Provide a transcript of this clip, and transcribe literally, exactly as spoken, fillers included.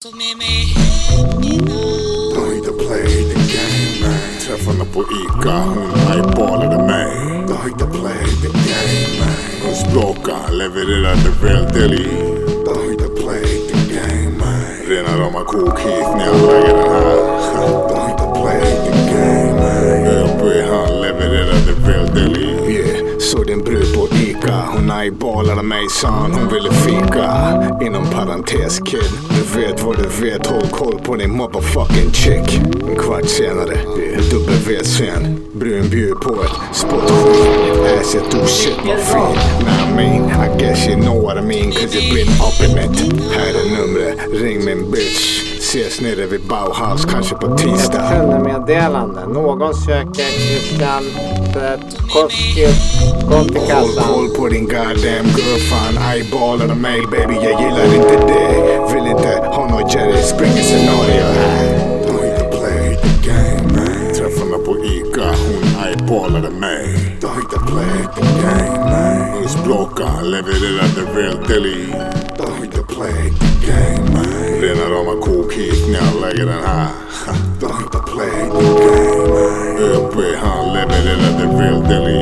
Tog med mig hem innan. De har inte played the game, man. Träffarna på Ica, hon eyeballade mig. De har inte played the game, man. Hon språkar, levererade väl deli. De har inte played the game, man. Rena rama kok hit när jag lägger den här. De har inte played the game, man. Uppe han levererade väl deli. Yeah, så din brud på Ica, hon eyeballade mig, san hon ville fika. Inom parentes kid, du vet vad du vet, håll koll på din motherfucking chick. En kvart senare, W-sen, brun bjud på ett spotskit. Asset do shit my feet. Now I mean, I guess you know what I mean, cause you've been up in it. Här är numret, ring min bitch. Ses nere vid Bauhaus, kanske på tisdag. Ett kundmeddelande. Någon söker Christian Petkoski. Gå till Håll kassan. koll på din goddamn girlfriend. Eyeballade mig baby, jag gillar inte det. Vill inte ha något Jerry Springer scenario här. De har inte played the game, man. Träffarna på Ica, hon eyeballade mig. De har inte played the game, man. Hon språkar, levererade väl deli. De har inte played the game, man. Rena rama kok hit när jag lägger den här. De har inte played the game, man. Uppe han levererade väl deli.